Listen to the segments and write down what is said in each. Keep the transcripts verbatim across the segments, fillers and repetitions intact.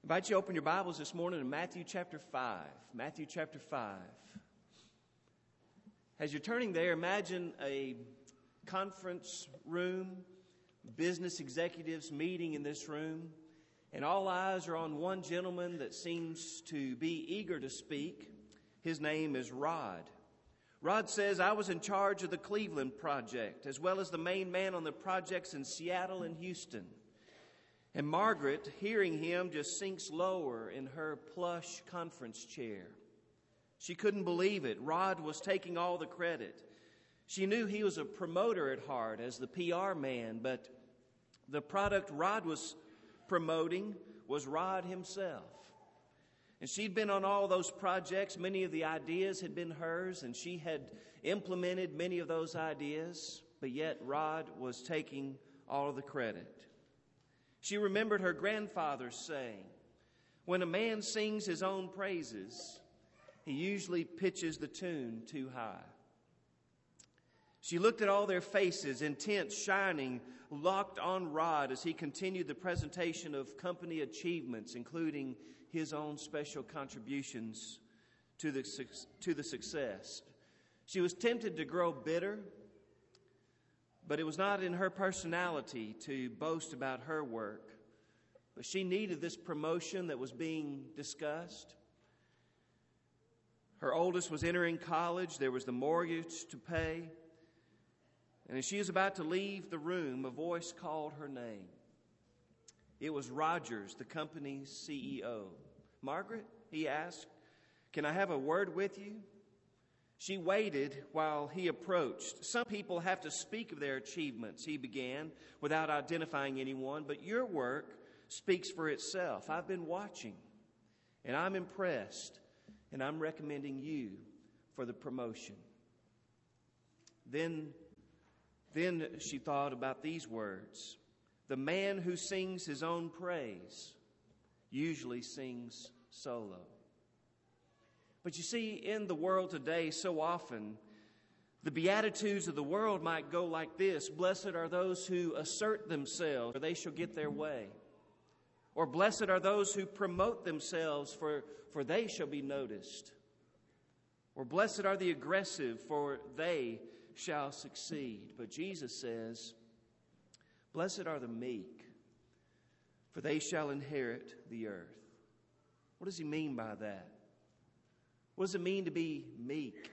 invite you to open your Bibles this morning to Matthew chapter five. Matthew chapter five. As you're turning there, imagine a conference room, business executives meeting in this room, and all eyes are on one gentleman that seems to be eager to speak. His name is Rod. Rod says, I was in charge of the Cleveland project, as well as the main man on the projects in Seattle and Houston. And Margaret, hearing him, just sinks lower in her plush conference chair. She couldn't believe it. Rod was taking all the credit. She knew he was a promoter at heart as the P R man, but the product Rod was promoting was Rod himself. And she'd been on all those projects. Many of the ideas had been hers, and she had implemented many of those ideas, but yet Rod was taking all of the credit. She remembered her grandfather's saying, when a man sings his own praises, he usually pitches the tune too high. She looked at all their faces, intent, shining, locked on Rod as he continued the presentation of company achievements, including his own special contributions to the, to the success. She was tempted to grow bitter, but it was not in her personality to boast about her work. But she needed this promotion that was being discussed. Her oldest was entering college. There was the mortgage to pay. And as she was about to leave the room, a voice called her name. It was Rogers, the company's C E O. Margaret, he asked, can I have a word with you? She waited while he approached. Some people have to speak of their achievements, he began, without identifying anyone, but your work speaks for itself. I've been watching, and I'm impressed, and I'm recommending you for the promotion. Then, then she thought about these words. The man who sings his own praise usually sings solo. But you see, in the world today, so often, the Beatitudes of the world might go like this. Blessed are those who assert themselves, for they shall get their way. Or blessed are those who promote themselves, for, for they shall be noticed. Or blessed are the aggressive, for they shall succeed. But Jesus says, blessed are the meek, for they shall inherit the earth. What does he mean by that? What does it mean to be meek?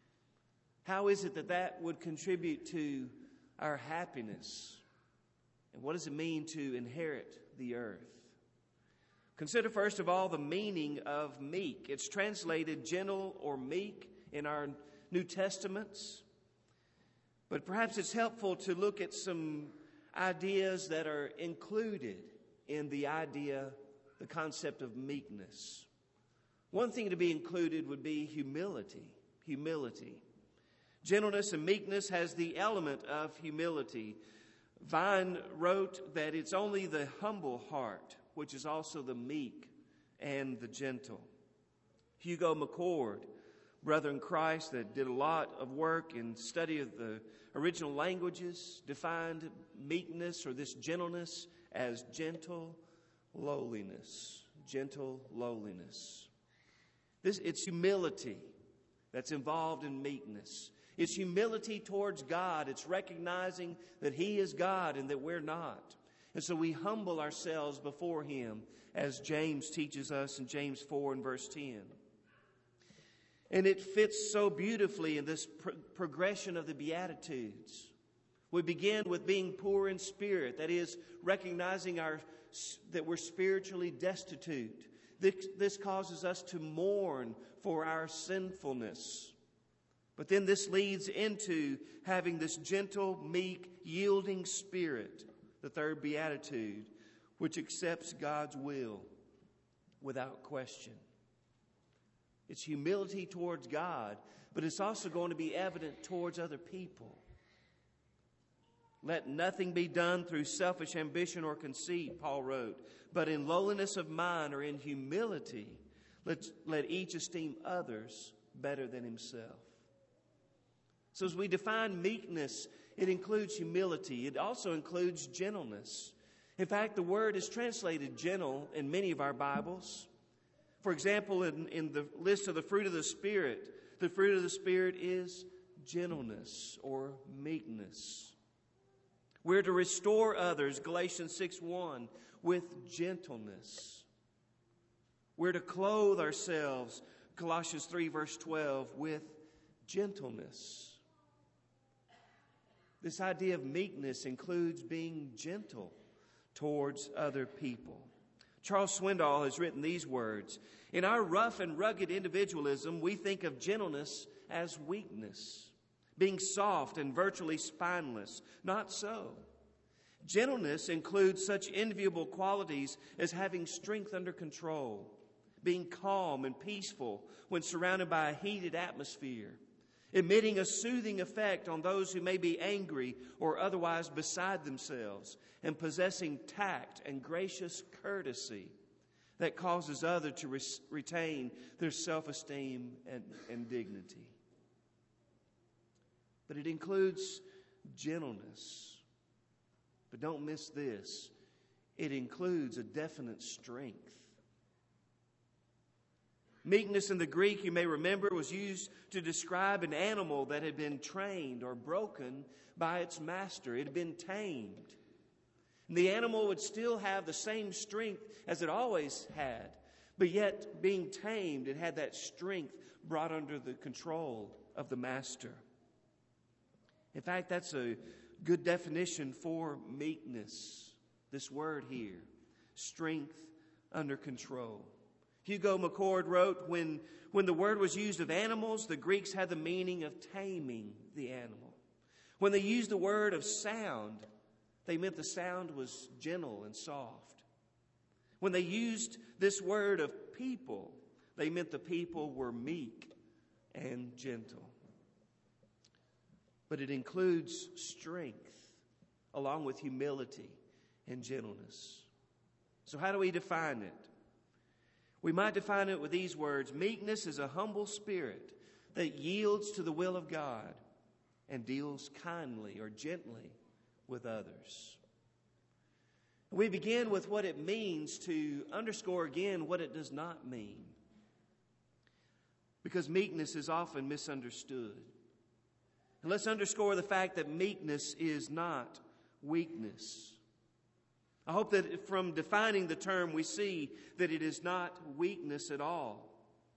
How is it that that would contribute to our happiness? And what does it mean to inherit the earth? Consider first of all the meaning of meek. It's translated gentle or meek in our New Testaments. But perhaps it's helpful to look at some ideas that are included in the idea, the concept of meekness. One thing to be included would be humility. Humility. Gentleness and meekness has the element of humility. Vine wrote that it's only the humble heart, which is also the meek and the gentle. Hugo McCord, brother in Christ that did a lot of work in study of the original languages, defined meekness or this gentleness as gentle lowliness. Gentle lowliness. This, it's humility that's involved in meekness. It's humility towards God. It's recognizing that He is God and that we're not. And so we humble ourselves before Him, as James teaches us in James four and verse ten. And it fits so beautifully in this pro- progression of the Beatitudes. We begin with being poor in spirit, that is, recognizing our that we're spiritually destitute. This, this causes us to mourn for our sinfulness. But then this leads into having this gentle, meek, yielding spirit, the third beatitude, which accepts God's will without question. It's humility towards God, but it's also going to be evident towards other people. Let nothing be done through selfish ambition or conceit, Paul wrote, but in lowliness of mind or in humility, let, let each esteem others better than himself. So as we define meekness, it includes humility. It also includes gentleness. In fact, the word is translated gentle in many of our Bibles. For example, in, in the list of the fruit of the Spirit, the fruit of the Spirit is gentleness or meekness. We're to restore others, Galatians six one, with gentleness. We're to clothe ourselves, Colossians three verse twelve, with gentleness. This idea of meekness includes being gentle towards other people. Charles Swindoll has written these words: in our rough and rugged individualism, we think of gentleness as weakness, being soft and virtually spineless. Not so. Gentleness includes such enviable qualities as having strength under control, being calm and peaceful when surrounded by a heated atmosphere, emitting a soothing effect on those who may be angry or otherwise beside themselves, and possessing tact and gracious courtesy that causes others to re- retain their self-esteem and, and dignity. But it includes gentleness. But don't miss this. It includes a definite strength. Meekness in the Greek, you may remember, was used to describe an animal that had been trained or broken by its master. It had been tamed. And the animal would still have the same strength as it always had, but yet being tamed, it had that strength brought under the control of the master. In fact, that's a good definition for meekness. This word here, strength under control. Hugo McCord wrote, when, when the word was used of animals, the Greeks had the meaning of taming the animal. When they used the word of sound, they meant the sound was gentle and soft. When they used this word of people, they meant the people were meek and gentle. But it includes strength along with humility and gentleness. So how do we define it? We might define it with these words: meekness is a humble spirit that yields to the will of God and deals kindly or gently with others. We begin with what it means to underscore again what it does not mean, because meekness is often misunderstood. And let's underscore the fact that meekness is not weakness. I hope that from defining the term we see that it is not weakness at all.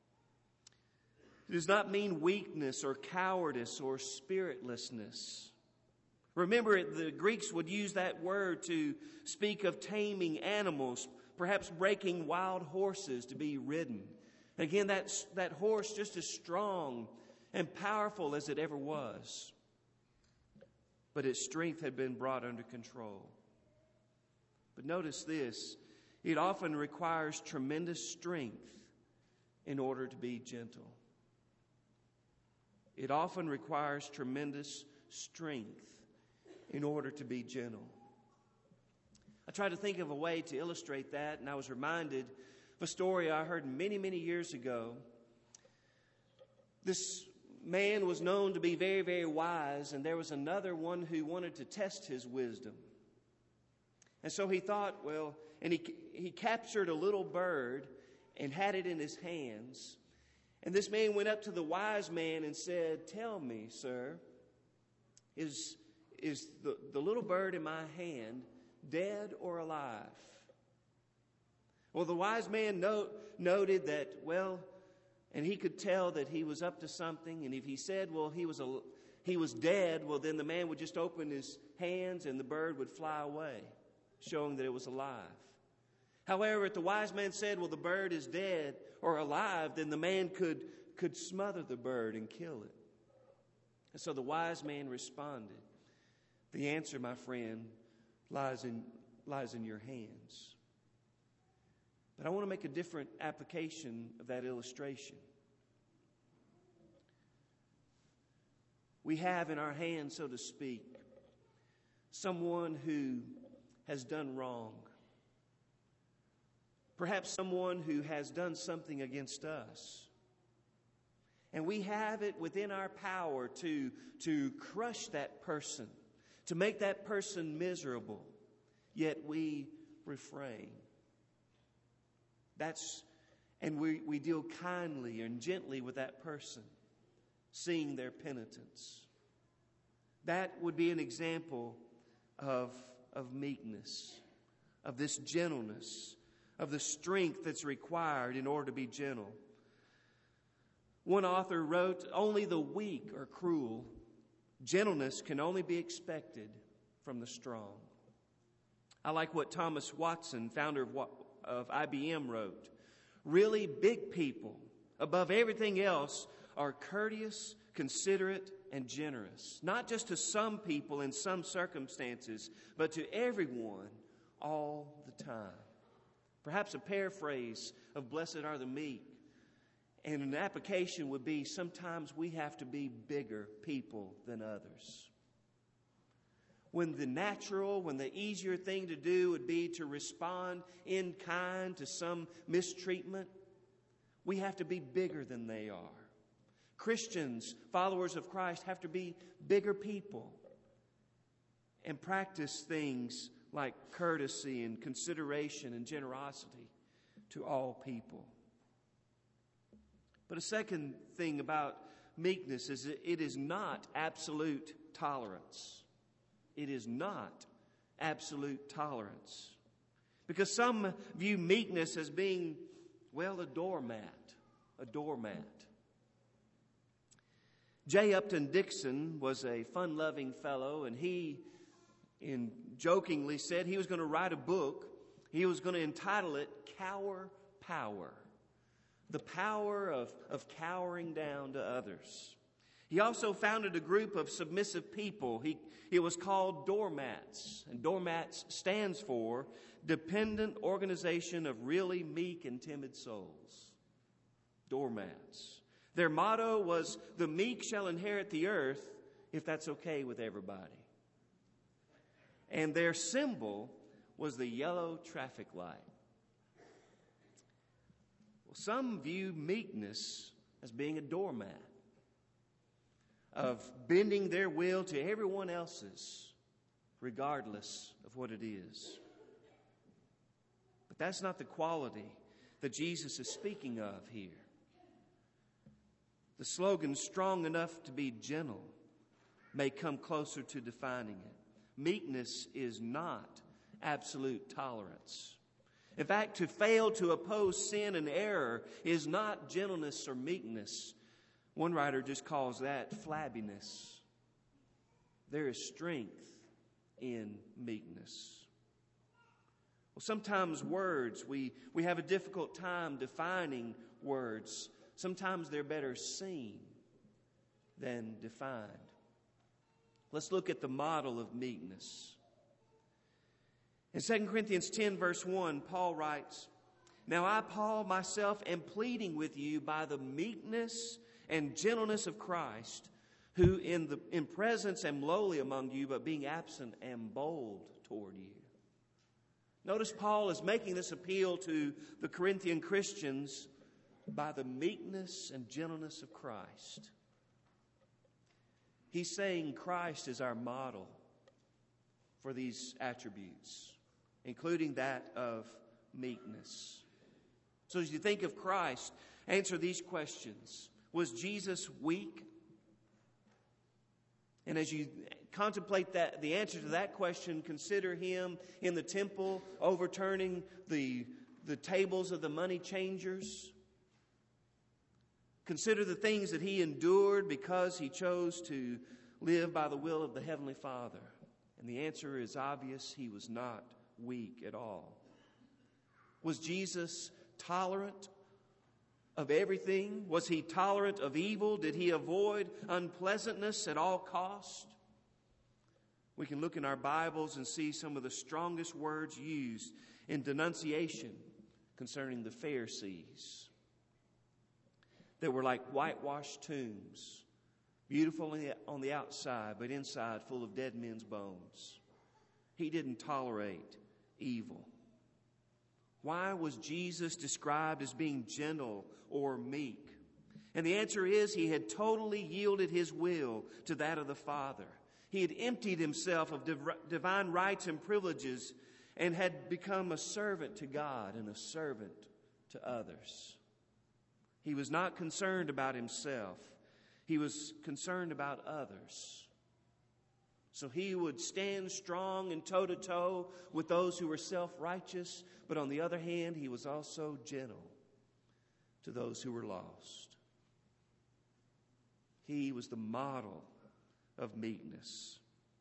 It does not mean weakness or cowardice or spiritlessness. Remember, the Greeks would use that word to speak of taming animals, perhaps breaking wild horses to be ridden. Again, that's, that horse just as strong and powerful as it ever was. But its strength had been brought under control. But notice this, it often requires tremendous strength in order to be gentle. It often requires tremendous strength in order to be gentle. I tried to think of a way to illustrate that, and I was reminded of a story I heard many, many years ago. This man was known to be very, very wise, and there was another one who wanted to test his wisdom. And so he thought, well, and he he captured a little bird and had it in his hands. And this man went up to the wise man and said, "Tell me, sir, is is the, the little bird in my hand dead or alive?" Well, the wise man note, noted that, well, and he could tell that he was up to something. And if he said, well, he was a, he was dead, well, then the man would just open his hands and the bird would fly away, showing that it was alive. However, if the wise man said, well, the bird is dead or alive, then the man could, could smother the bird and kill it. And so the wise man responded, "The answer, my friend, lies in, lies in your hands." But I want to make a different application of that illustration. We have in our hands, so to speak, someone who has done wrong. Perhaps someone who has done something against us. And we have it within our power to, to crush that person, to make that person miserable, yet we refrain. That's, and we, we deal kindly and gently with that person, seeing their penitence. That would be an example of, of meekness, of this gentleness, of the strength that's required in order to be gentle. One author wrote, "Only the weak are cruel. Gentleness can only be expected from the strong." I like what Thomas Watson, founder of, of I B M, wrote. "Really big people, above everything else, are courteous, considerate, and generous. Not just to some people in some circumstances, but to everyone all the time." Perhaps a paraphrase of "Blessed are the meek." And an application would be, sometimes we have to be bigger people than others. When the natural, when the easier thing to do would be to respond in kind to some mistreatment, we have to be bigger than they are. Christians, followers of Christ, have to be bigger people and practice things like courtesy and consideration and generosity to all people. But a second thing about meekness is that it is not absolute tolerance. It is not absolute tolerance. Because some view meekness as being, well, a doormat. A doormat. J. Upton Dixon was a fun-loving fellow, and he in jokingly said he was going to write a book. He was going to entitle it Cower Power. The power of, of cowering down to others. He also founded a group of submissive people. He, it was called Doormats. And Doormats stands for Dependent Organization of Really Meek and Timid Souls. Doormats. Their motto was, "The meek shall inherit the earth," if that's okay with everybody. And their symbol was the yellow traffic light. Well, some view meekness as being a doormat, of bending their will to everyone else's, regardless of what it is. But that's not the quality that Jesus is speaking of here. The slogan, "Strong enough to be gentle," may come closer to defining it. Meekness is not absolute tolerance. In fact, to fail to oppose sin and error is not gentleness or meekness. One writer just calls that flabbiness. There is strength in meekness. Well, sometimes words, we, we have a difficult time defining words. Sometimes they're better seen than defined. Let's look at the model of meekness. In Second Corinthians ten, verse one, Paul writes, "Now I, Paul, myself am pleading with you by the meekness and gentleness of Christ, who in the in presence am lowly among you, but being absent am bold toward you." Notice Paul is making this appeal to the Corinthian Christians by the meekness and gentleness of Christ. He's saying Christ is our model for these attributes, including that of meekness. So as you think of Christ, answer these questions. Was Jesus weak? And as you contemplate that, the answer to that question, consider him in the temple overturning the, the tables of the money changers. Consider the things that he endured because he chose to live by the will of the Heavenly Father. And the answer is obvious. He was not weak at all. Was Jesus tolerant of everything? Was he tolerant of evil? Did he avoid unpleasantness at all cost? We can look in our Bibles and see some of the strongest words used in denunciation concerning the Pharisees. They were like whitewashed tombs, beautiful on the outside, but inside full of dead men's bones. He didn't tolerate evil. Why was Jesus described as being gentle or meek? And the answer is he had totally yielded his will to that of the Father. He had emptied himself of div- divine rights and privileges and had become a servant to God and a servant to others. He was not concerned about himself. He was concerned about others. So he would stand strong and toe-to-toe with those who were self-righteous, but on the other hand, he was also gentle to those who were lost. He was the model of meekness.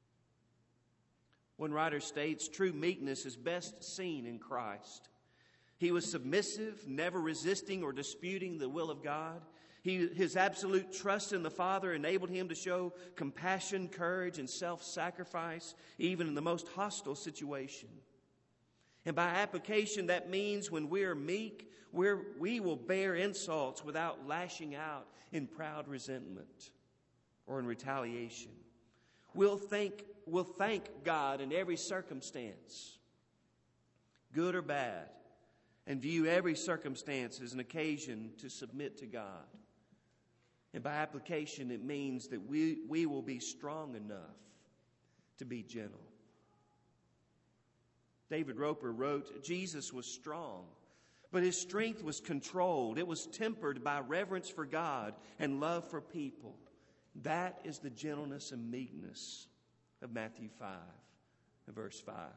One writer states, true meekness is best seen in Christ. He was submissive, never resisting or disputing the will of God. He, his absolute trust in the Father enabled him to show compassion, courage, and self-sacrifice, even in the most hostile situation. And by application, that means when we are meek, we're, we will bear insults without lashing out in proud resentment or in retaliation. We'll thank, we'll thank God in every circumstance, good or bad, and view every circumstance as an occasion to submit to God. And by application, it means that we, we will be strong enough to be gentle. David Roper wrote, Jesus was strong, but his strength was controlled. It was tempered by reverence for God and love for people. That is the gentleness and meekness of Matthew five and verse five.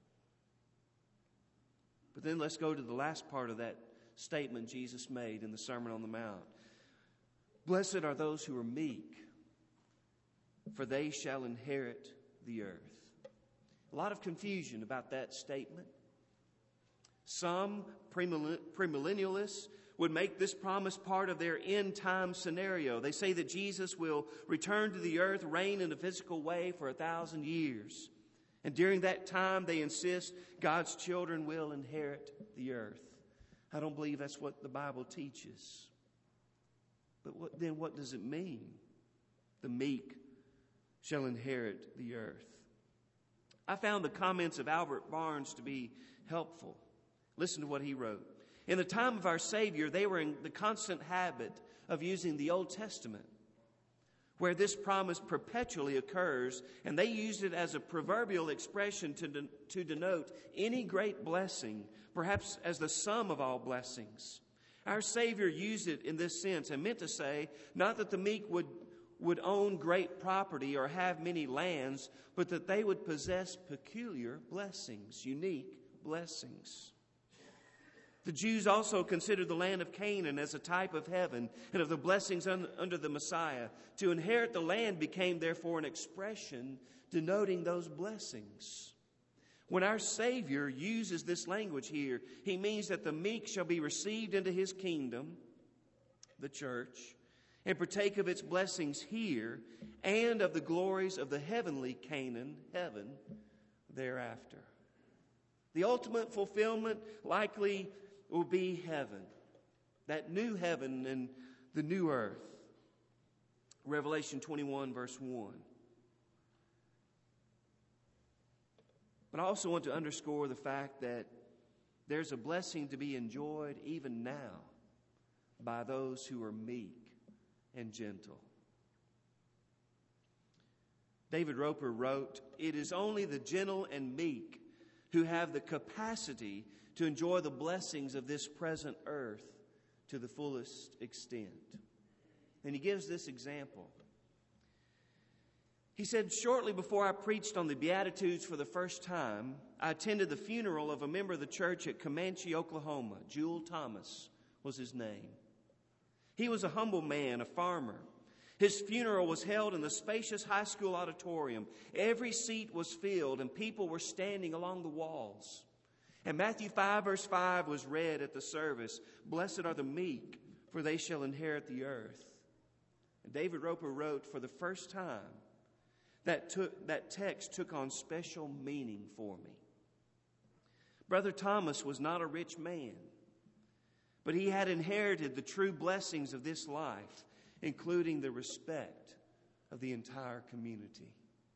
But then let's go to the last part of that statement Jesus made in the Sermon on the Mount. Blessed are those who are meek, for they shall inherit the earth. A lot of confusion about that statement. Some premillennialists would make this promise part of their end time scenario. They say that Jesus will return to the earth, reign in a physical way for a thousand years. And during that time, they insist God's children will inherit the earth. I don't believe that's what the Bible teaches. But what, then what does it mean? The meek shall inherit the earth. I found the comments of Albert Barnes to be helpful. Listen to what he wrote. In the time of our Savior, they were in the constant habit of using the Old Testament, where this promise perpetually occurs, and they used it as a proverbial expression to, de- to denote any great blessing, perhaps as the sum of all blessings. Our Savior used it in this sense and meant to say, not that the meek would, would own great property or have many lands, but that they would possess peculiar blessings, unique blessings. The Jews also considered the land of Canaan as a type of heaven and of the blessings un- under the Messiah. To inherit the land became therefore an expression denoting those blessings. When our Savior uses this language here, he means that the meek shall be received into his kingdom, the church, and partake of its blessings here and of the glories of the heavenly Canaan, heaven, thereafter. The ultimate fulfillment likely will be heaven, that new heaven and the new earth. Revelation twenty-one, verse one. But I also want to underscore the fact that there's a blessing to be enjoyed even now by those who are meek and gentle. David Roper wrote, "It is only the gentle and meek who have the capacity to enjoy the blessings of this present earth to the fullest extent." And he gives this example. He said, shortly before I preached on the Beatitudes for the first time, I attended the funeral of a member of the church at Comanche, Oklahoma. Jewel Thomas was his name. He was a humble man, a farmer. His funeral was held in the spacious high school auditorium. Every seat was filled and people were standing along the walls. And Matthew five, verse five was read at the service. Blessed are the meek, for they shall inherit the earth. And David Roper wrote, for the first time, that, took, that text took on special meaning for me. Brother Thomas was not a rich man, but he had inherited the true blessings of this life, including the respect of the entire community.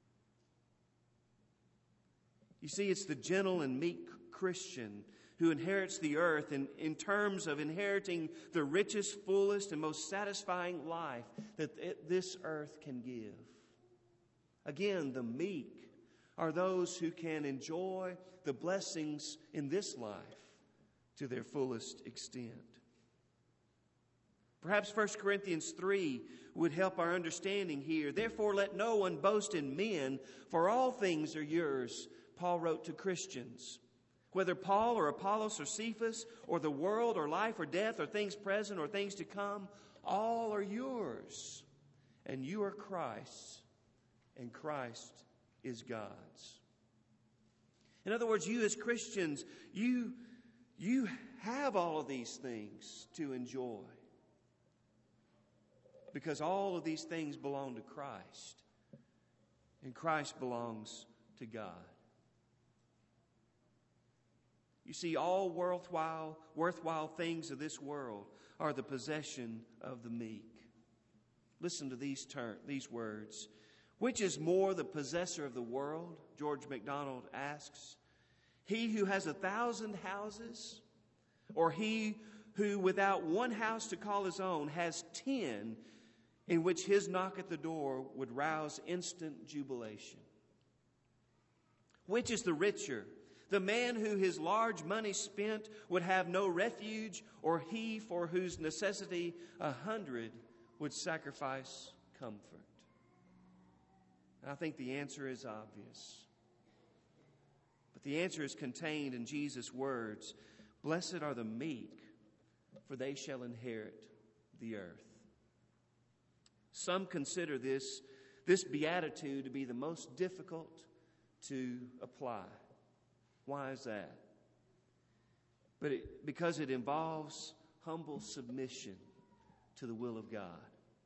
You see, it's the gentle and meek Christian who inherits the earth in, in terms of inheriting the richest, fullest, and most satisfying life that it, this earth can give. Again, the meek are those who can enjoy the blessings in this life to their fullest extent. Perhaps First Corinthians three would help our understanding here. Therefore, let no one boast in men, for all things are yours, Paul wrote to Christians. Whether Paul or Apollos or Cephas or the world or life or death or things present or things to come, all are yours. And you are Christ's, and Christ is God's. In other words, you as Christians, you, you have all of these things to enjoy. Because all of these things belong to Christ. And Christ belongs to God. You see, all worthwhile, worthwhile things of this world are the possession of the meek. Listen to these ter- these words. Which is more the possessor of the world? George MacDonald asks. He who has a thousand houses, or he who without one house to call his own has ten, in which his knock at the door would rouse instant jubilation? Which is the richer? The man who his large money spent would have no refuge, or he for whose necessity a hundred would sacrifice comfort? And I think the answer is obvious. But the answer is contained in Jesus' words, "Blessed are the meek, for they shall inherit the earth." Some consider this, this beatitude to be the most difficult to apply. Why is that? But it, because it involves humble submission to the will of God.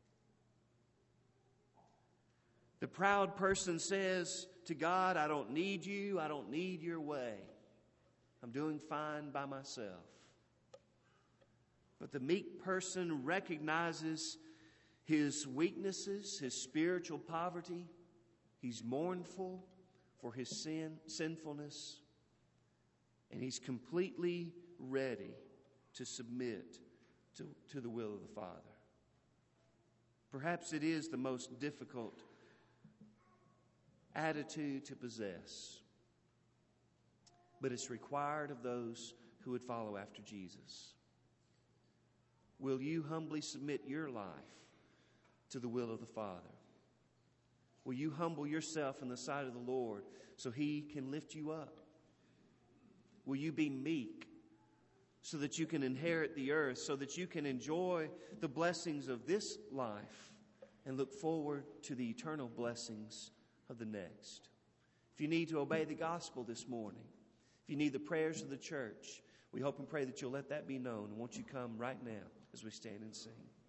The proud person says to God, I don't need you, I don't need your way. I'm doing fine by myself. But the meek person recognizes his weaknesses, his spiritual poverty. He's mournful for his sin, sinfulness. And he's completely ready to submit to, to the will of the Father. Perhaps it is the most difficult attitude to possess. But it's required of those who would follow after Jesus. Will you humbly submit your life to the will of the Father? Will you humble yourself in the sight of the Lord so He can lift you up? Will you be meek so that you can inherit the earth, so that you can enjoy the blessings of this life and look forward to the eternal blessings of the next? If you need to obey the gospel this morning, if you need the prayers of the church, we hope and pray that you'll let that be known. And won't you come right now as we stand and sing?